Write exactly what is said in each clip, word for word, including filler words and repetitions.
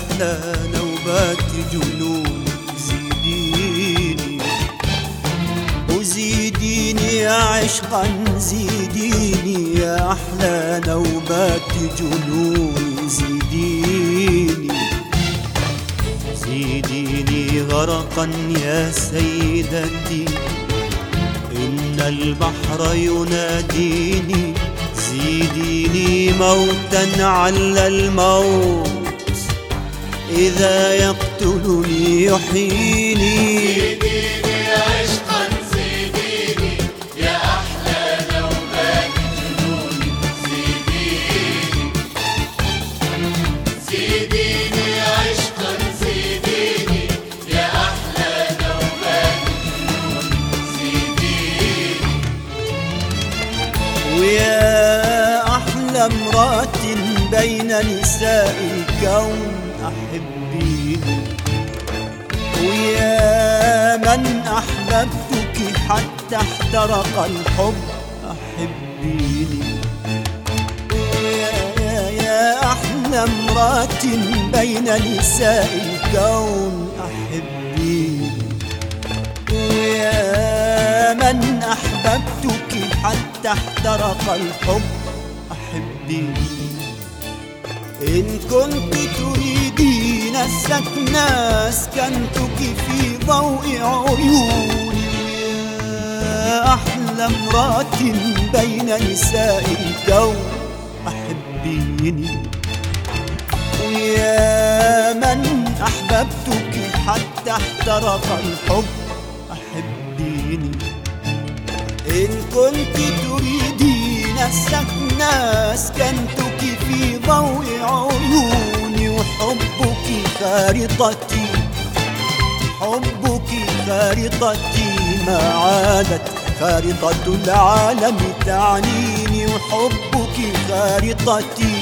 أحلى نوبات جنون زيديني وزيديني يا عشقا زيديني يا أحلى نوبات جنون زيديني زيديني غرقا يا سيدتي إن البحر يناديني زيديني موتا على الموت إذا يقتلني يحييني زيديني عشقا زيديني يا أحلى نوبات جنوني زيديني زيديني عشقا زيديني يا أحلى نوبات جنوني زيديني ويا أحلى امرأة بين نساء الكون أحبيني ويا من أحببتك حتى احترق الحب أحبيني ويا يا يا أحلى امرأة بين نساء الكون أحبيني ويا من أحببتك حتى احترق الحب أحبيني إن كنت تريدين السكن أسكنتك في ضوء عيوني ويا أحلى امرأة بين نساء الكون أحبيني ويا من أحببتك حتى احترق الحب أحبيني إن كنت تريدين السكن أسكنتك في ضوء عيوني وحبك خارطتي حبك خارطتي ما عادت خارطة العالم تعنيني وحبك خارطتي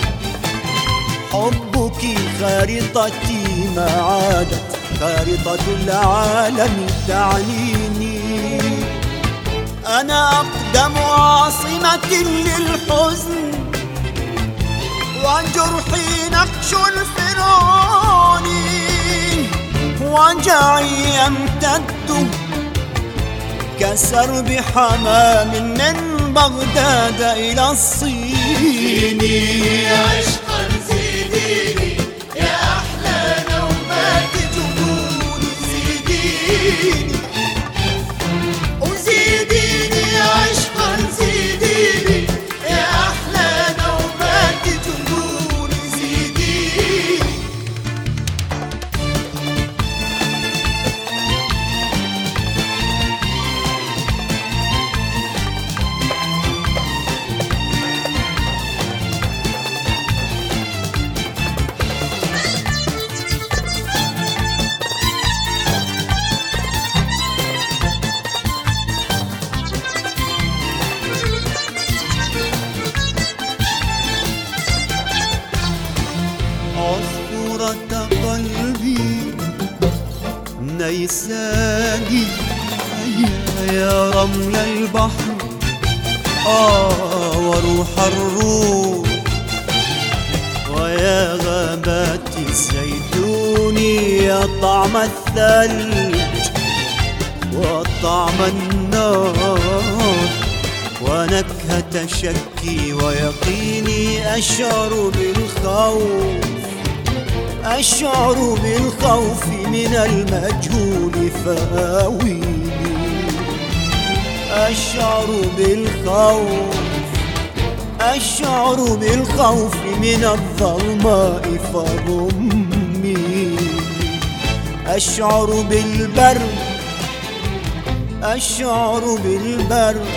حبك خارطتي ما عادت خارطة العالم تعنيني أنا أقدم عاصمة للحزن وجرحي نقش الفرعون وجعي يمتد كسرب حمام من بغداد إلى الصين زيديني عشقا زيديني يا أحلى نوبات جنون زيديني وزيديني عشقا زيديني يا أحلى نوبات جنون زيديني عصفورة قلبي نيساني هيا يا رمل البحر آه وروح الروح ويا غابات الزيتون يا طعم الثلج وطعم النار ونكهة شكي ويقيني أشعر بالخوف أشعر بالخوف من المجهول فآويني أشعر بالخوف أشعر بالخوف من الظلماء فضميني أشعر بالبرد أشعر بالبرد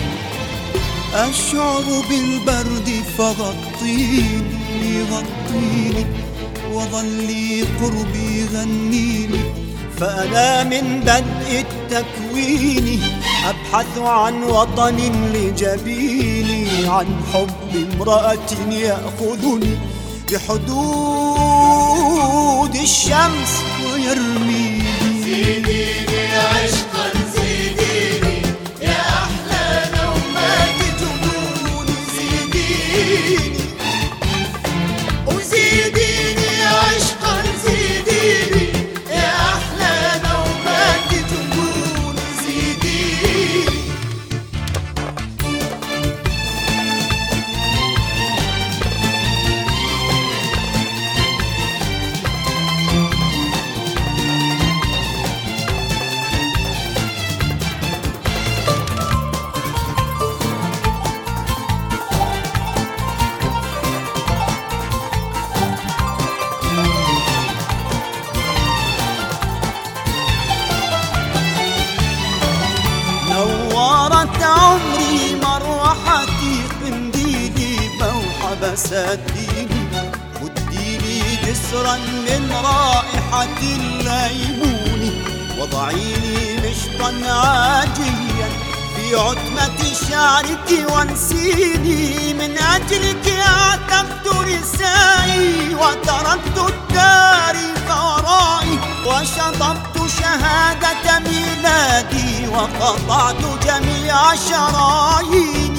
أشعر بالبرد فغطيني غطيني وظلي قربي غنيني فأنا من بدء التكوين أبحث عن وطن لجبيني عن حب امرأة يأخذني بحدود الشمس ويرميني زيديني عشقا زيديني يا أحلى نوبات جنون زيديني وزيديني عشقا زيديني فساتيني واديني جسرا من رائحة الليمون وضعيني مشطا عاجيا في عتمة شعرك وانسيني. من أجلك عتبت نسائي وتركت التاريخ ورائي وشطبت شهادة ميلادي وقطعت جميع شرايي.